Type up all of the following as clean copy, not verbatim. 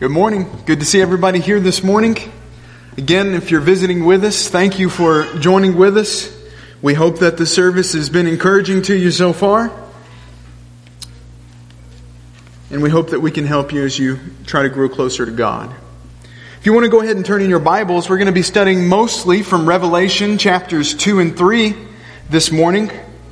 Good morning. Good to see everybody here this morning. Again, if you're visiting with us, thank you for joining with us. We hope that the service has been encouraging to you so far. And we hope that we can help you as you try to grow closer to God. If you want to go ahead and turn in your Bibles, we're going to be studying mostly from Revelation chapters 2 and 3 this morning.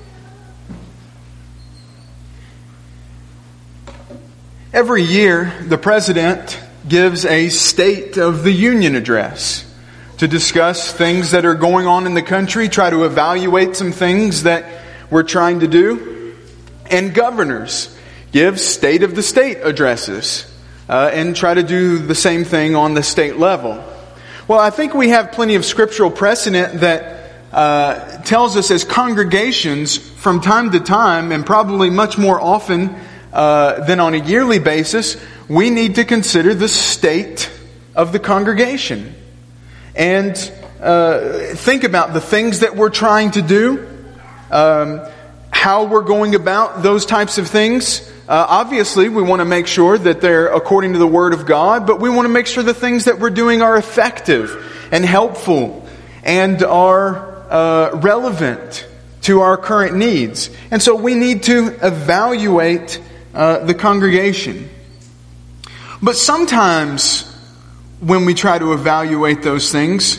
Every year, the President gives a State of the Union address to discuss things that are going on in the country, try to evaluate some things that we're trying to do. And governors give State of the State addresses and try to do the same thing on the state level. Well, I think we have plenty of scriptural precedent that tells us as congregations from time to time, and probably much more often then on a yearly basis, we need to consider the state of the congregation and think about the things that we're trying to do, how we're going about those types of things. Obviously, we want to make sure that they're according to the Word of God, but we want to make sure the things that we're doing are effective and helpful and are relevant to our current needs. And so we need to evaluate the congregation. But sometimes when we try to evaluate those things,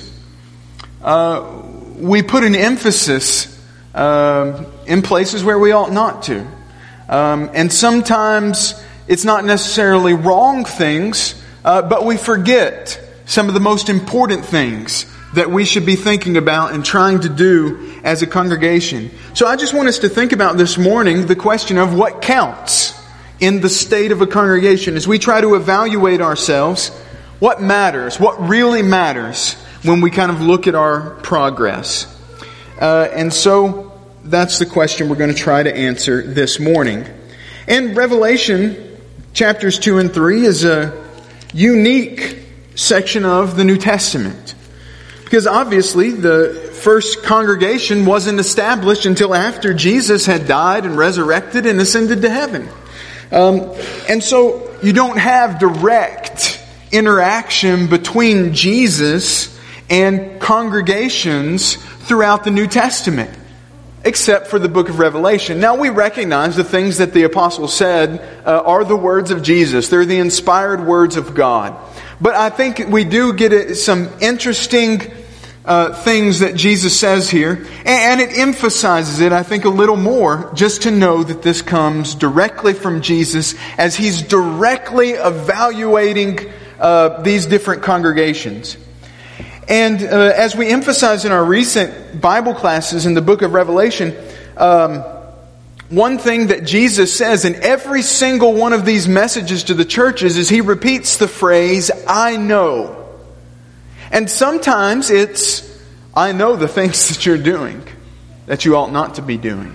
we put an emphasis in places where we ought not to. And sometimes it's not necessarily wrong things, but we forget some of the most important things that we should be thinking about and trying to do as a congregation. So I just want us to think about this morning the question of what counts in the state of a congregation as we try to evaluate ourselves. What matters? What really matters when we kind of look at our progress? And so that's the question we're going to try to answer this morning. And Revelation chapters 2 and 3 is a unique section of the New Testament. Because obviously the first congregation wasn't established until after Jesus had died and resurrected and ascended to heaven. And so you don't have direct interaction between Jesus and congregations throughout the New Testament, except for the book of Revelation. Now we recognize the things that the apostle said are the words of Jesus. They're the inspired words of God. But I think we do get some interesting things that Jesus says here, and it emphasizes it, I think, a little more, just to know that this comes directly from Jesus as He's directly evaluating these different congregations. And as we emphasize in our recent Bible classes in the book of Revelation, one thing that Jesus says in every single one of these messages to the churches is He repeats the phrase, "I know." And sometimes it's, "I know the things that you're doing that you ought not to be doing.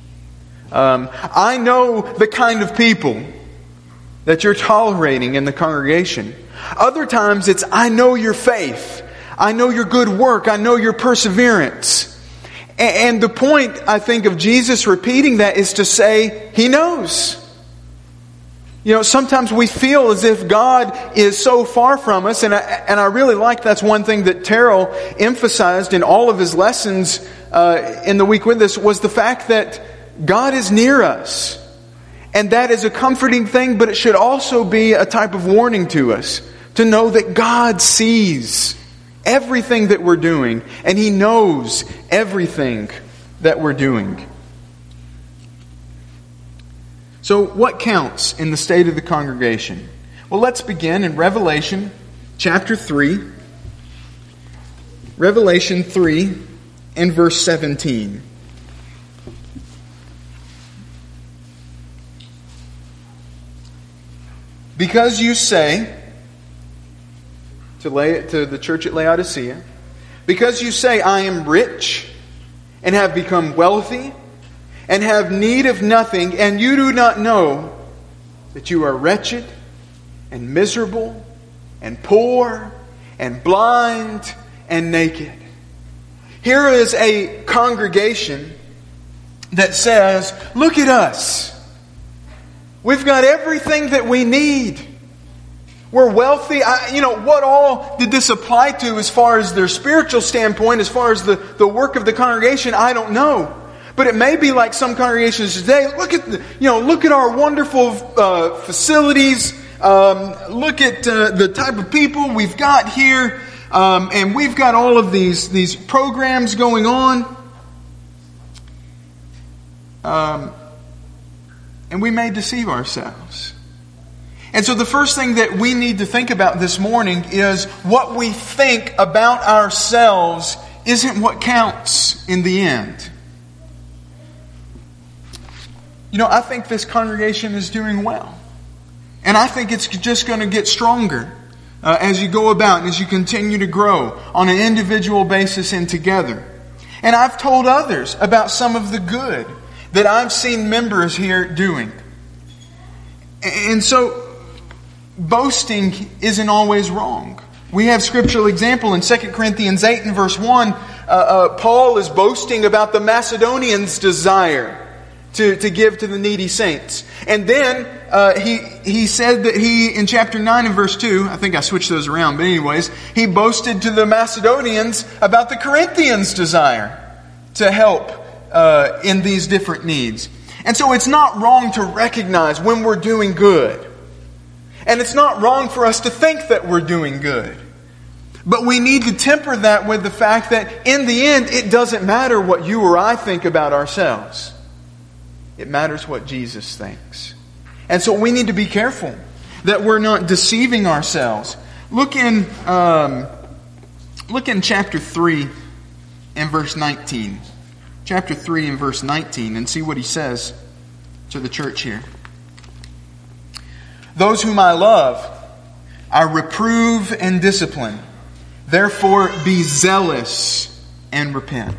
I know the kind of people that you're tolerating in the congregation." Other times it's, "I know your faith. I know your good work. I know your perseverance." And the point, I think, of Jesus repeating that is to say He knows. You know, sometimes we feel as if God is so far from us, and I really like that's one thing that Terrell emphasized in all of his lessons in the week with us, was the fact that God is near us. And that is a comforting thing, but it should also be a type of warning to us, to know that God sees everything that we're doing, and He knows everything that we're doing. So what counts in the state of the congregation? Well, let's begin in Revelation chapter 3. Revelation 3 and verse 17. "Because you say," to the church at Laodicea, "because you say, 'I am rich and have become wealthy and have need of nothing,' and you do not know that you are wretched and miserable and poor and blind and naked." Here is a congregation that says, "Look at us. We've got everything that we need. We're wealthy. What all did this apply to as far as their spiritual standpoint, as far as the work of the congregation? I don't know. But it may be like some congregations today. Look at our wonderful facilities. Look at the type of people we've got here, and we've got all of these programs going on. And we may deceive ourselves. And so the first thing that we need to think about this morning is what we think about ourselves isn't what counts in the end. I think this congregation is doing well. And I think it's just going to get stronger as you go about and as you continue to grow on an individual basis and together. And I've told others about some of the good that I've seen members here doing. And so boasting isn't always wrong. We have scriptural example in 2 Corinthians 8 and verse 1. Paul is boasting about the Macedonians' desire to give to the needy saints. And then he said that in chapter 9 and verse 2, I think I switched those around, but anyways, he boasted to the Macedonians about the Corinthians' desire to help in these different needs. And so it's not wrong to recognize when we're doing good. And it's not wrong for us to think that we're doing good. But we need to temper that with the fact that in the end, it doesn't matter what you or I think about ourselves. It matters what Jesus thinks. And so we need to be careful that we're not deceiving ourselves. Look in chapter 3 and verse 19. Chapter 3 and verse 19, and see what he says to the church here. Those whom I love, I reprove and discipline. Therefore, be zealous and repent.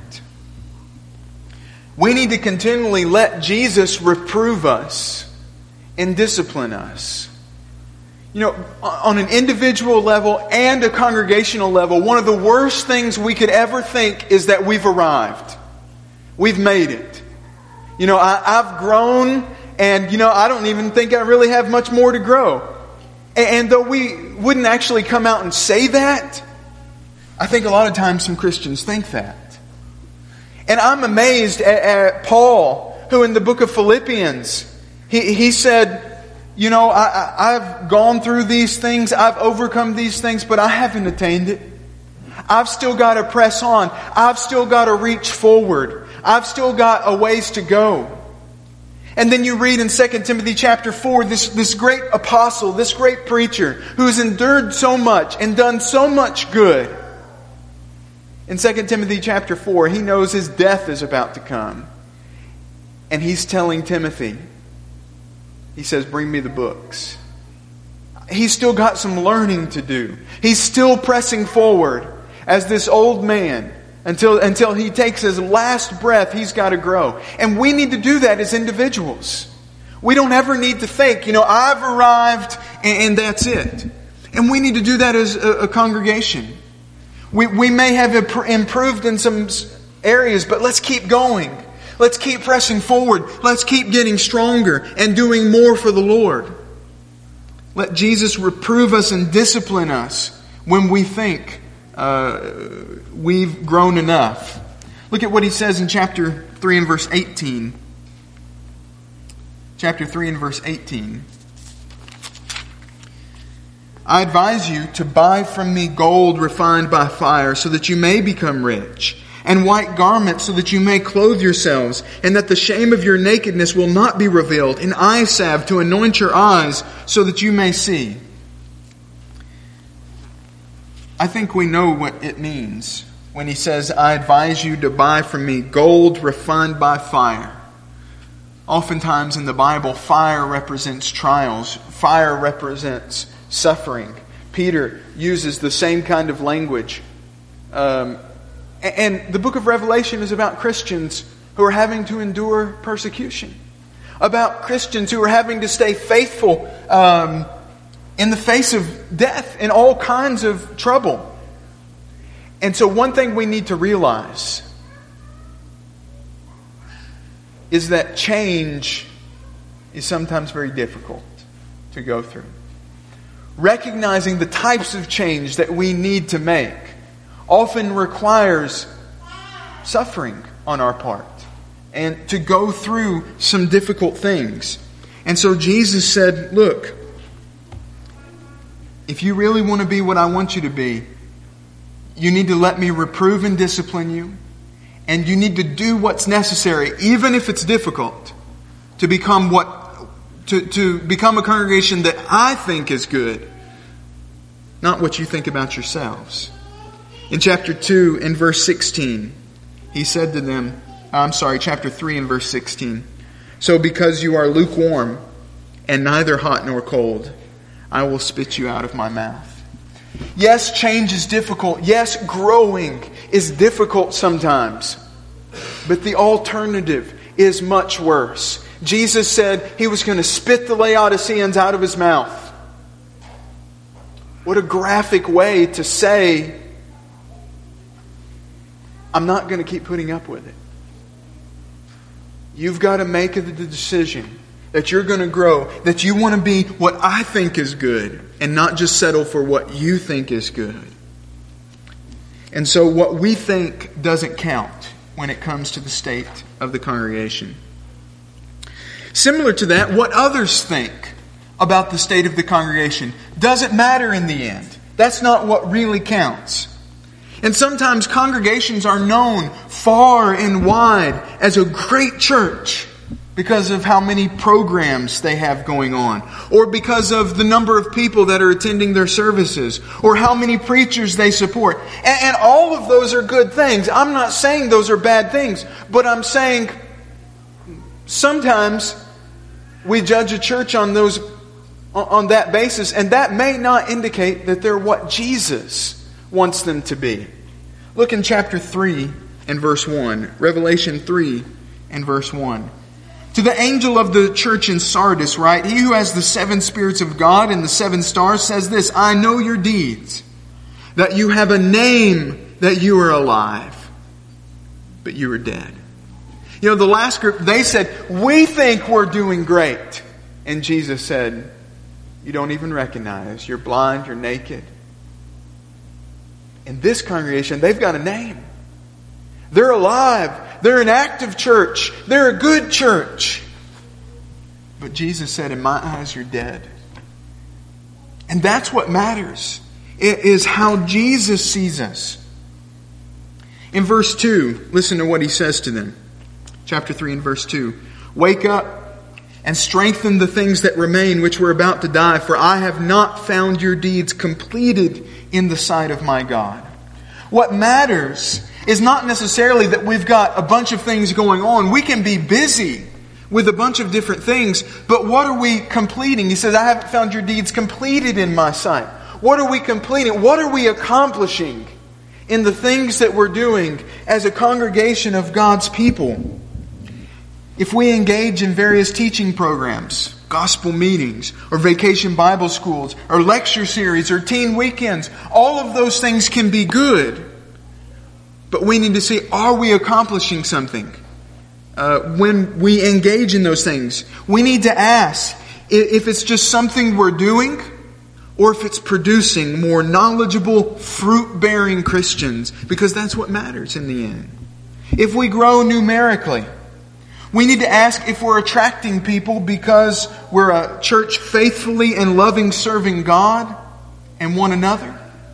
We need to continually let Jesus reprove us and discipline us. On an individual level and a congregational level, one of the worst things we could ever think is that we've arrived. We've made it. I've grown, and I don't even think I really have much more to grow. And though we wouldn't actually come out and say that, I think a lot of times some Christians think that. And I'm amazed at Paul, who in the book of Philippians, he said, I've gone through these things, I've overcome these things, but I haven't attained it. I've still got to press on. I've still got to reach forward. I've still got a ways to go. And then you read in 2 Timothy chapter 4, this great apostle, this great preacher, who has endured so much and done so much good. In 2 Timothy chapter 4, he knows his death is about to come. And he's telling Timothy, he says, bring me the books. He's still got some learning to do. He's still pressing forward as this old man. Until he takes his last breath, he's got to grow. And we need to do that as individuals. We don't ever need to think, I've arrived and that's it. And we need to do that as a congregation. We may have improved in some areas, but let's keep going. Let's keep pressing forward. Let's keep getting stronger and doing more for the Lord. Let Jesus reprove us and discipline us when we think we've grown enough. Look at what he says in chapter 3 and verse 18. Chapter 3 and verse 18. I advise you to buy from me gold refined by fire, so that you may become rich, and white garments, so that you may clothe yourselves, and that the shame of your nakedness will not be revealed, and eye salve to anoint your eyes, so that you may see. I think we know what it means when he says, I advise you to buy from me gold refined by fire. Oftentimes in the Bible, fire represents trials. Fire represents suffering. Peter uses the same kind of language. And the book of Revelation is about Christians who are having to endure persecution. About Christians who are having to stay faithful in the face of death and all kinds of trouble. And so one thing we need to realize is that change is sometimes very difficult to go through. recognizing the types of change that we need to make often requires suffering on our part and to go through some difficult things. And so Jesus said, look, if you really want to be what I want you to be, you need to let me reprove and discipline you. And you need to do what's necessary, even if it's difficult, to become to become a congregation that I think is good, not what you think about yourselves. In chapter 2 and verse 16, he said to them, chapter 3 and verse 16, so because you are lukewarm and neither hot nor cold, I will spit you out of my mouth. Yes, change is difficult. Yes, growing is difficult sometimes. But the alternative is much worse. Jesus said He was going to spit the Laodiceans out of His mouth. What a graphic way to say, I'm not going to keep putting up with it. You've got to make the decision that you're going to grow, that you want to be what I think is good, and not just settle for what you think is good. And so what we think doesn't count when it comes to the state of the congregation. Similar to that, what others think about the state of the congregation doesn't matter in the end. That's not what really counts. And sometimes congregations are known far and wide as a great church because of how many programs they have going on, or because of the number of people that are attending their services, or how many preachers they support. And all of those are good things. I'm not saying those are bad things, but I'm saying sometimes we judge a church on that basis, and that may not indicate that they're what Jesus wants them to be. Look in chapter 3 and verse 1. Revelation 3 and verse 1. To the angel of the church in Sardis write, He who has the 7 spirits of God and the 7 stars says this, I know your deeds, that you have a name, that you are alive, but you are dead. You know, the last group, they said, we think we're doing great. And Jesus said, you don't even recognize. You're blind, you're naked. In this congregation, they've got a name. They're alive. They're an active church. They're a good church. But Jesus said, in my eyes, you're dead. And that's what matters. It is how Jesus sees us. In verse 2, listen to what He says to them. Chapter 3 and verse 2. Wake up and strengthen the things that remain, which were about to die, for I have not found your deeds completed in the sight of my God. What matters is not necessarily that we've got a bunch of things going on. We can be busy with a bunch of different things, but what are we completing? He says, I haven't found your deeds completed in my sight. What are we completing? What are we accomplishing in the things that we're doing as a congregation of God's people? If we engage in various teaching programs, gospel meetings, or vacation Bible schools, or lecture series, or teen weekends, all of those things can be good. But we need to see, are we accomplishing something? When we engage in those things, we need to ask if it's just something we're doing, or if it's producing more knowledgeable, fruit-bearing Christians, because that's what matters in the end. If we grow numerically, we need to ask if we're attracting people because we're a church faithfully and loving serving God and one another.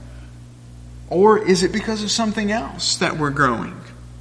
Or is it because of something else that we're growing?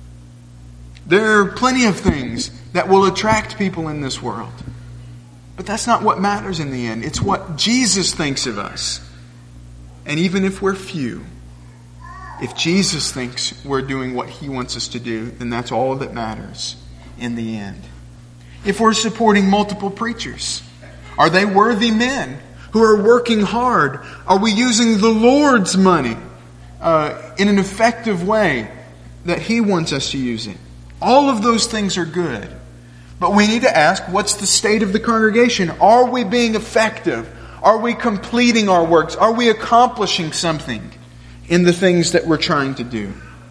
There are plenty of things that will attract people in this world. But that's not what matters in the end. It's what Jesus thinks of us. And even if we're few, if Jesus thinks we're doing what He wants us to do, then that's all that matters in the end. If we're supporting multiple preachers, are they worthy men who are working hard? Are we using the Lord's money in an effective way that He wants us to use it? All of those things are good. But we need to ask, what's the state of the congregation? Are we being effective? Are we completing our works? Are we accomplishing something in the things that we're trying to do?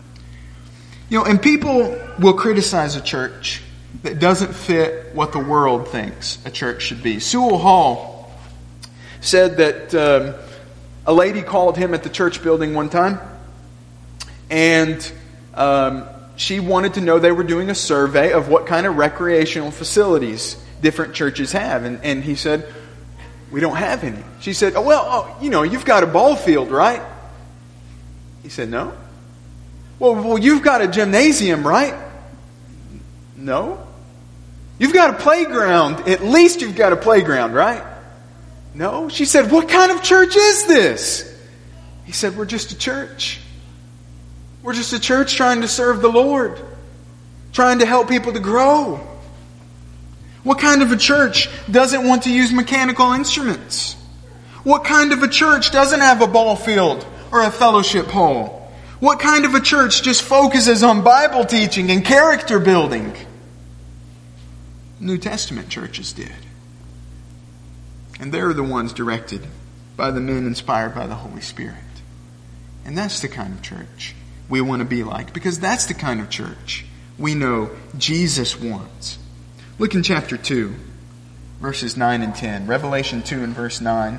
You know, and people will criticize a church that doesn't fit what the world thinks a church should be. Sewell Hall said that a lady called him at the church building one time, and she wanted to know, they were doing a survey of what kind of recreational facilities different churches have. And he said, "We don't have any." She said, you've got a ball field, right?" He said, "No." Well, you've got a gymnasium, right?" "No." "You've got a playground. At least you've got a playground, right?" "No." She said, "What kind of church is this?" He said, "We're just a church. We're just a church trying to serve the Lord, trying to help people to grow." What kind of a church doesn't want to use mechanical instruments? What kind of a church doesn't have a ball field or a fellowship hall? What kind of a church just focuses on Bible teaching and character building? New Testament churches did. And they're the ones directed by the men inspired by the Holy Spirit. And that's the kind of church we want to be like, because that's the kind of church we know Jesus wants. Look in chapter 2, verses 9 and 10. Revelation 2 and verse 9.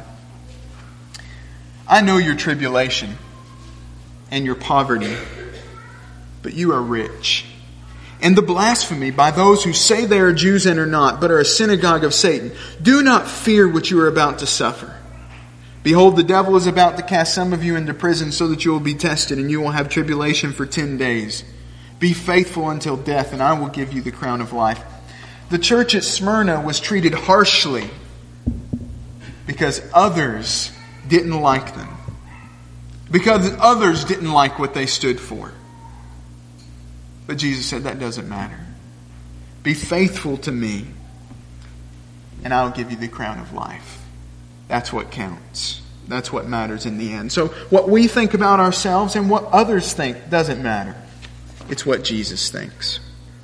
"I know your tribulation and your poverty, but you are rich. And the blasphemy by those who say they are Jews and are not, but are a synagogue of Satan. Do not fear what you are about to suffer. Behold, the devil is about to cast some of you into prison so that you will be tested, and you will have tribulation for 10 days. Be faithful until death, and I will give you the crown of life." The church at Smyrna was treated harshly because others didn't like them. Because others didn't like what they stood for. But Jesus said, that doesn't matter. Be faithful to me, and I'll give you the crown of life. That's what counts. That's what matters in the end. So what we think about ourselves and what others think doesn't matter. It's what Jesus thinks.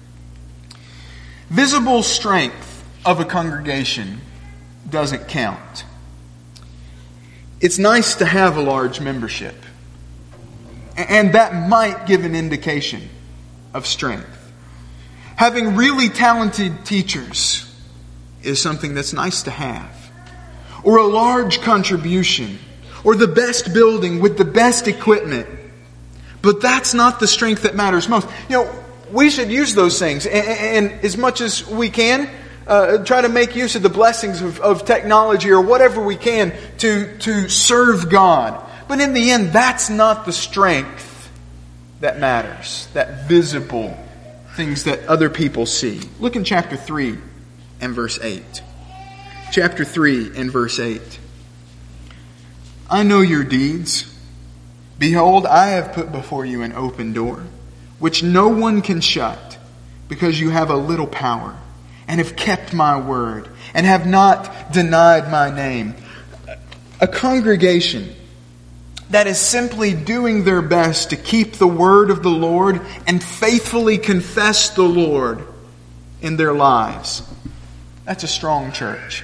Visible strength of a congregation doesn't count. It's nice to have a large membership, and that might give an indication of strength. Having really talented teachers is something that's nice to have. Or a large contribution, or the best building with the best equipment. But that's not the strength that matters most. We should use those things, and as much as we can, try to make use of the blessings of technology or whatever we can to serve God. But in the end, that's not the strength that matters. That visible things that other people see. Look in chapter 3 and verse 8. Chapter 3 and verse 8. "I know your deeds. Behold, I have put before you an open door, which no one can shut, because you have a little power, and have kept my word, and have not denied my name." A congregation that is simply doing their best to keep the word of the Lord and faithfully confess the Lord in their lives, that's a strong church.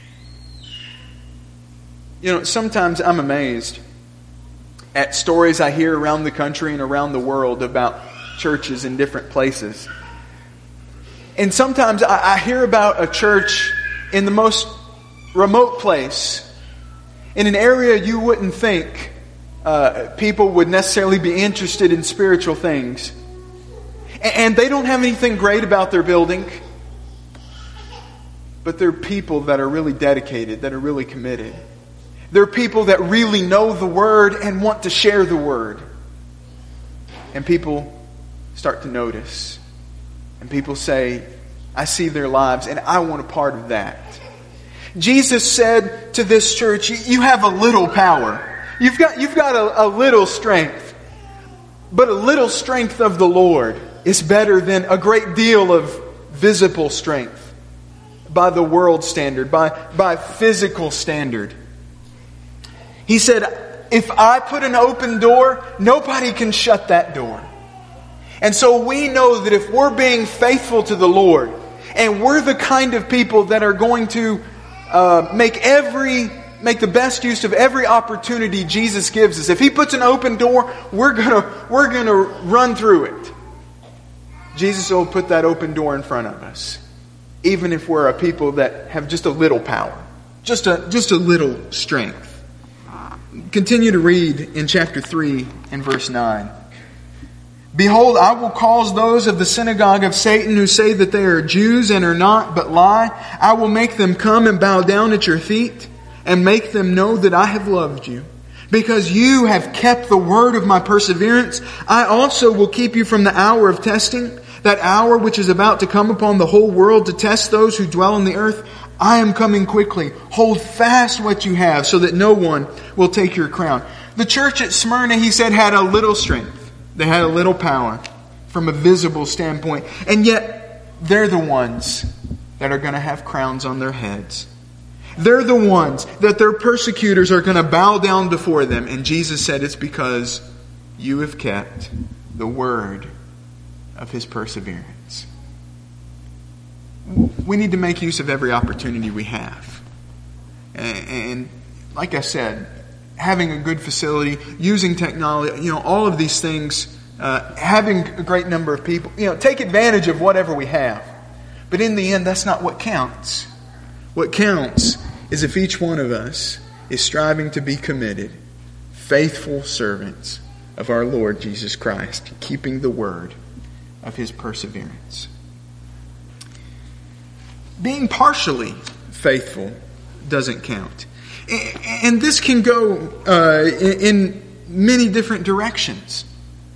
Sometimes I'm amazed at stories I hear around the country and around the world about churches in different places. And sometimes I hear about a church in the most remote place, in an area you wouldn't think people would necessarily be interested in spiritual things. And they don't have anything great about their building, but they're people that are really dedicated, that are really committed. They're people that really know the Word and want to share the Word. And people start to notice. And people say, I see their lives and I want a part of that. Jesus said to this church, you have a little power. You've got a little strength. But a little strength of the Lord is better than a great deal of visible strength by the world standard, by physical standard. He said, if I put an open door, nobody can shut that door. And so we know that if we're being faithful to the Lord, and we're the kind of people that are going to make the best use of every opportunity Jesus gives us. If He puts an open door, we're gonna run through it. Jesus will put that open door in front of us, even if we're a people that have just a little power. just a little strength. Continue to read in chapter 3 and verse 9. Behold, I will cause those of the synagogue of Satan who say that they are Jews and are not, but lie. I will make them come and bow down at your feet and make them know that I have loved you. Because you have kept the word of my perseverance, I also will keep you from the hour of testing, that hour which is about to come upon the whole world to test those who dwell on the earth. I am coming quickly. Hold fast what you have so that no one will take your crown. The church at Smyrna, he said, had a little strength. They had a little power from a visible standpoint. And yet, they're the ones that are going to have crowns on their heads. They're the ones that their persecutors are going to bow down before them. And Jesus said it's because you have kept the word of His perseverance. We need to make use of every opportunity we have. And like I said, having a good facility, using technology, all of these things, having a great number of people, take advantage of whatever we have. But in the end, that's not what counts. What counts is if each one of us is striving to be committed, faithful servants of our Lord Jesus Christ, keeping the word of His perseverance. Being partially faithful doesn't count. And this can go in many different directions.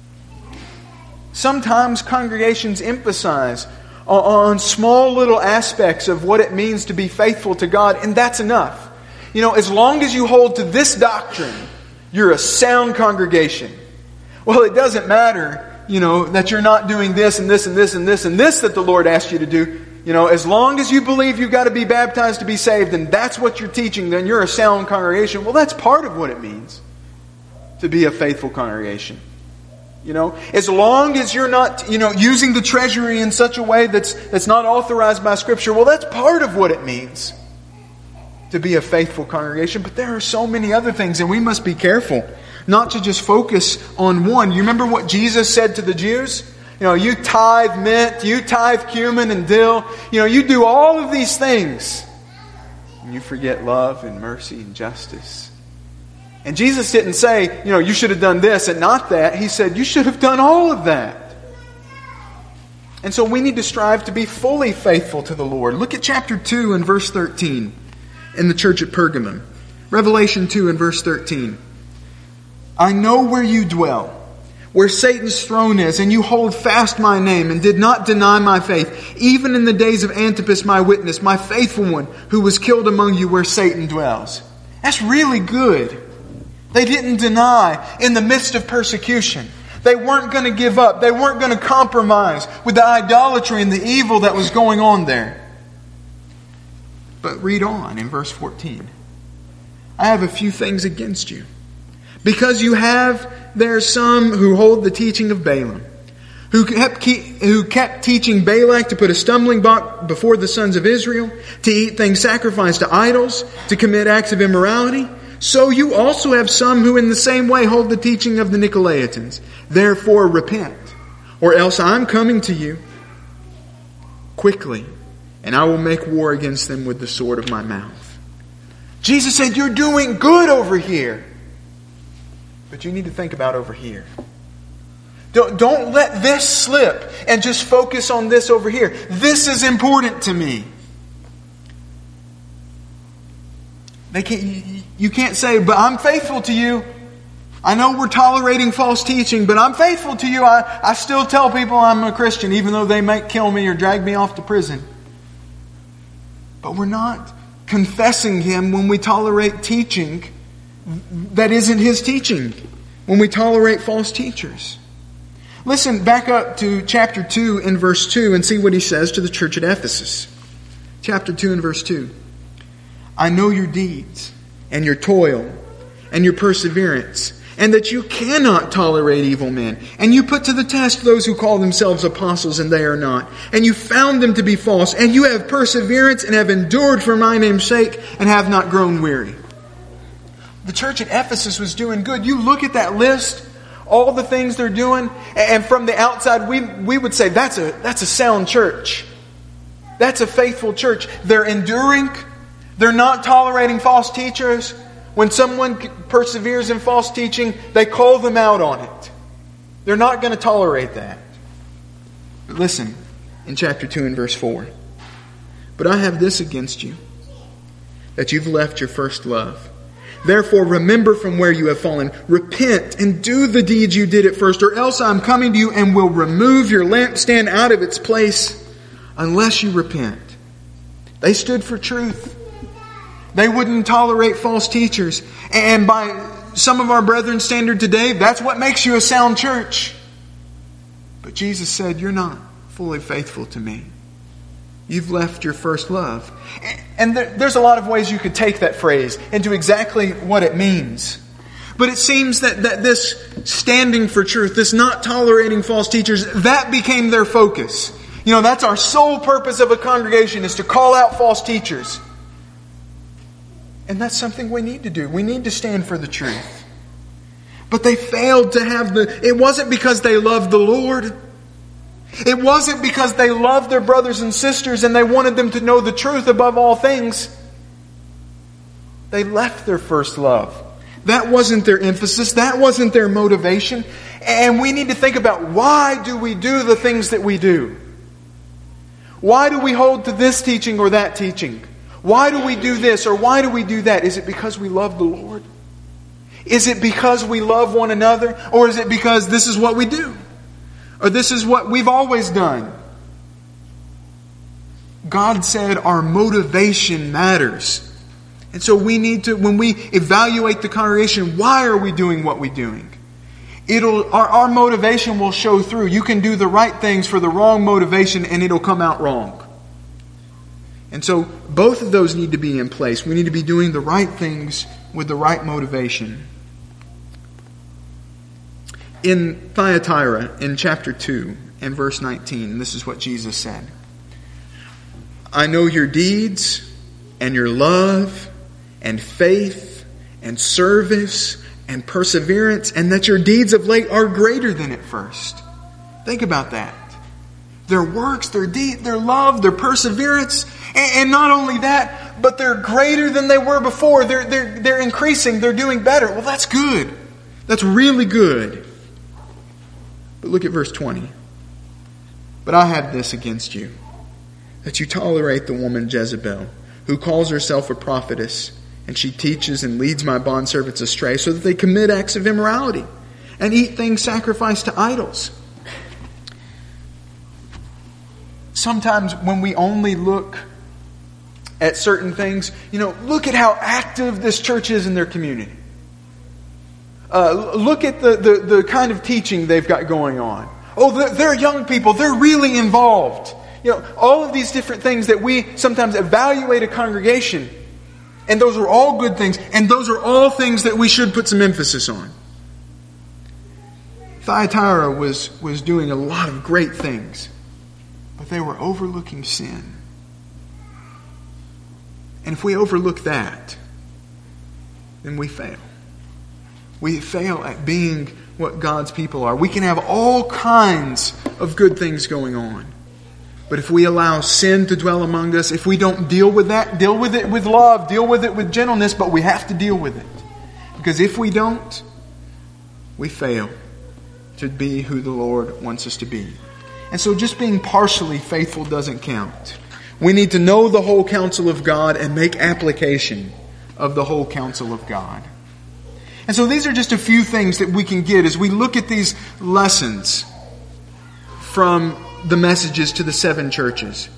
Sometimes congregations emphasize on small little aspects of what it means to be faithful to God, and that's enough. As long as you hold to this doctrine, you're a sound congregation. Well, it doesn't matter, that you're not doing this and this and this and this and this that the Lord asked you to do. As long as you believe you've got to be baptized to be saved, and that's what you're teaching, then you're a sound congregation. Well, that's part of what it means to be a faithful congregation. As long as you're not, using the treasury in such a way that's not authorized by Scripture, well, that's part of what it means to be a faithful congregation. But there are so many other things, and we must be careful not to just focus on one. You remember what Jesus said to the Jews? You tithe mint, you tithe cumin and dill. You do all of these things. And you forget love and mercy and justice. And Jesus didn't say, you should have done this and not that. He said, you should have done all of that. And so we need to strive to be fully faithful to the Lord. Look at chapter 2 and verse 13 in the church at Pergamum. Revelation 2 and verse 13. I know where you dwell, where Satan's throne is, and you hold fast my name and did not deny my faith, even in the days of Antipas my witness, my faithful one, who was killed among you where Satan dwells. That's really good. They didn't deny in the midst of persecution. They weren't going to give up. They weren't going to compromise with the idolatry and the evil that was going on there. But read on in verse 14. I have a few things against you, because you have there some who hold the teaching of Balaam, who kept teaching Balak to put a stumbling block before the sons of Israel, to eat things sacrificed to idols, to commit acts of immorality. So you also have some who in the same way hold the teaching of the Nicolaitans. Therefore repent, or else I'm coming to you quickly, and I will make war against them with the sword of my mouth. Jesus said, you're doing good over here. But you need to think about over here. Don't let this slip and just focus on this over here. This is important to me. You can't say, but I'm faithful to you. I know we're tolerating false teaching, but I'm faithful to you. I still tell people I'm a Christian, even though they might kill me or drag me off to prison. But we're not confessing Him when we tolerate teaching that isn't His teaching, when we tolerate false teachers. Listen back up to chapter 2 and verse 2 and see what he says to the church at Ephesus. Chapter 2 and verse 2. I know your deeds and your toil and your perseverance, and that you cannot tolerate evil men. And you put to the test those who call themselves apostles and they are not. And you found them to be false. And you have perseverance and have endured for my name's sake and have not grown weary. The church at Ephesus was doing good. You look at that list, all the things they're doing, and from the outside we would say that's a sound church. That's a faithful church. They're enduring. They're not tolerating false teachers. When someone perseveres in false teaching, they call them out on it. They're not going to tolerate that. But listen, in chapter 2 and verse 4. But I have this against you, that you've left your first love. Therefore, remember from where you have fallen. Repent and do the deeds you did at first, or else I am coming to you and will remove your lampstand out of its place unless you repent. They stood for truth. They wouldn't tolerate false teachers. And by some of our brethren's standard today, that's what makes you a sound church. But Jesus said, you're not fully faithful to me. You've left your first love. And there's a lot of ways you could take that phrase into exactly what it means. But it seems that this standing for truth, this not tolerating false teachers, that became their focus. You know, that's our sole purpose of a congregation, is to call out false teachers. And that's something we need to do. We need to stand for the truth. But they failed to have it wasn't because they loved the Lord. It wasn't because they loved their brothers and sisters and they wanted them to know the truth above all things. They left their first love. That wasn't their emphasis. That wasn't their motivation. And we need to think about, why do we do the things that we do? Why do we hold to this teaching or that teaching? Why do we do this or why do we do that? Is it because we love the Lord? Is it because we love one another? Or is it because this is what we do? Or this is what we've always done? God said our motivation matters. And so we need to, when we evaluate the congregation, why are we doing what we're doing? Our motivation will show through. You can do the right things for the wrong motivation and it'll come out wrong. And so both of those need to be in place. We need to be doing the right things with the right motivation. In Thyatira, in chapter 2 and verse 19, this is what Jesus said. I know your deeds and your love and faith and service and perseverance, and that your deeds of late are greater than at first. Think about that. Their works, their deed, their love, their perseverance, and not only that, but they're greater than they were before. They're increasing. They're doing better. Well, that's good. That's really good. But look at verse 20. But I have this against you, that you tolerate the woman Jezebel, who calls herself a prophetess, and she teaches and leads my bondservants astray, so that they commit acts of immorality and eat things sacrificed to idols. Sometimes when we only look at certain things, look at how active this church is in their community. Look at the kind of teaching they've got going on. Oh, they're young people. They're really involved. All of these different things that we sometimes evaluate a congregation. And those are all good things. And those are all things that we should put some emphasis on. Thyatira was doing a lot of great things. But they were overlooking sin. And if we overlook that, then we fail. We fail at being what God's people are. We can have all kinds of good things going on. But if we allow sin to dwell among us, if we don't deal with that, deal with it with love, deal with it with gentleness, but we have to deal with it. Because if we don't, we fail to be who the Lord wants us to be. And so just being partially faithful doesn't count. We need to know the whole counsel of God and make application of the whole counsel of God. And so these are just a few things that we can get as we look at these lessons from the messages to the 7 churches.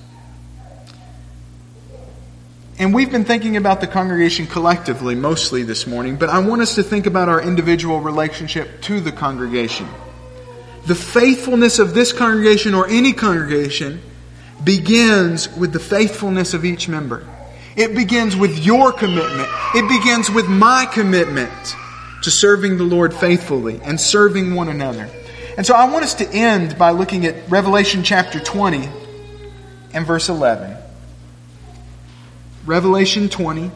And we've been thinking about the congregation collectively mostly this morning, but I want us to think about our individual relationship to the congregation. The faithfulness of this congregation or any congregation begins with the faithfulness of each member. It begins with your commitment. It begins with my commitment to serving the Lord faithfully and serving one another. And so I want us to end by looking at Revelation chapter 20 and verse 11. Revelation 20,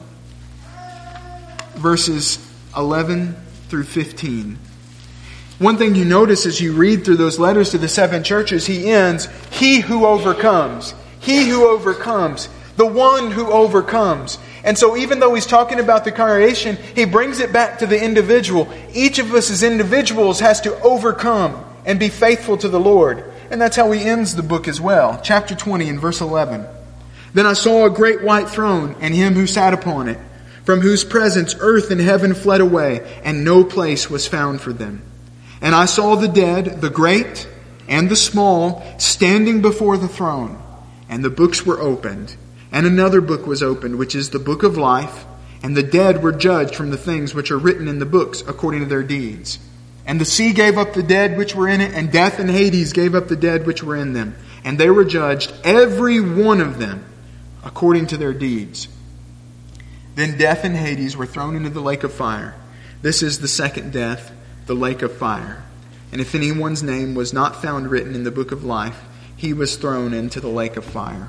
verses 11 through 15. One thing you notice as you read through those letters to the 7 churches, he ends, he who overcomes, the one who overcomes. And so even though he's talking about the congregation, he brings it back to the individual. Each of us as individuals has to overcome and be faithful to the Lord. And that's how he ends the book as well. Chapter 20 and verse 11. Then I saw a great white throne and him who sat upon it, from whose presence earth and heaven fled away, and no place was found for them. And I saw the dead, the great and the small, standing before the throne. And the books were opened. And another book was opened, which is the book of life. And the dead were judged from the things which are written in the books according to their deeds. And the sea gave up the dead which were in it, and death and Hades gave up the dead which were in them. And they were judged, every one of them, according to their deeds. Then death and Hades were thrown into the lake of fire. This is the second death, the lake of fire. And if anyone's name was not found written in the book of life, he was thrown into the lake of fire.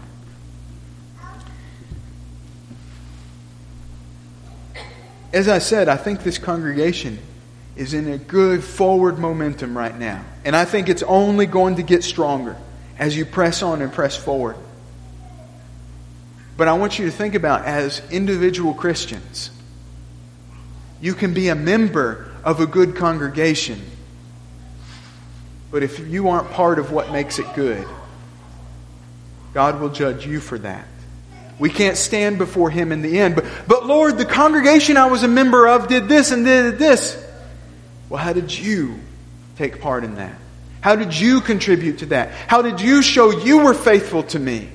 As I said, I think this congregation is in a good forward momentum right now. And I think it's only going to get stronger as you press on and press forward. But I want you to think about, as individual Christians, you can be a member of a good congregation, but if you aren't part of what makes it good, God will judge you for that. We can't stand before Him in the end. But Lord, the congregation I was a member of did this and did this. Well, how did you take part in that? How did you contribute to that? How did you show you were faithful to me?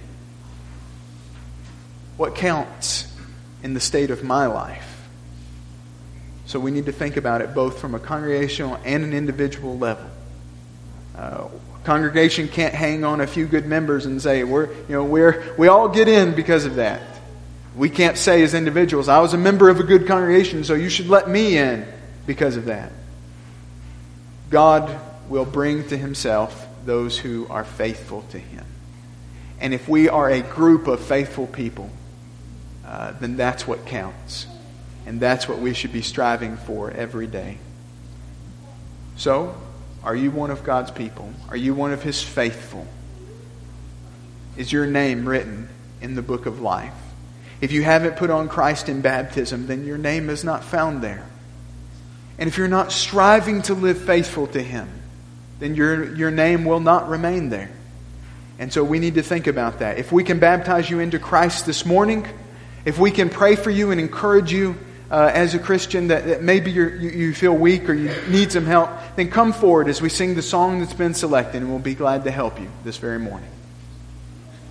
What counts in the state of my life? So we need to think about it both from a congregational and an individual level. Congregation can't hang on a few good members and say we all get in because of that. We can't say as individuals, I was a member of a good congregation, so you should let me in because of that. God will bring to Himself those who are faithful to Him. And if we are a group of faithful people, then that's what counts. And that's what we should be striving for every day. So, are you one of God's people? Are you one of His faithful? Is your name written in the book of life? If you haven't put on Christ in baptism, then your name is not found there. And if you're not striving to live faithful to Him, then your name will not remain there. And so we need to think about that. If we can baptize you into Christ this morning, if we can pray for you and encourage you as a Christian that maybe you feel weak or you need some help, then come forward as we sing the song that's been selected, and we'll be glad to help you this very morning.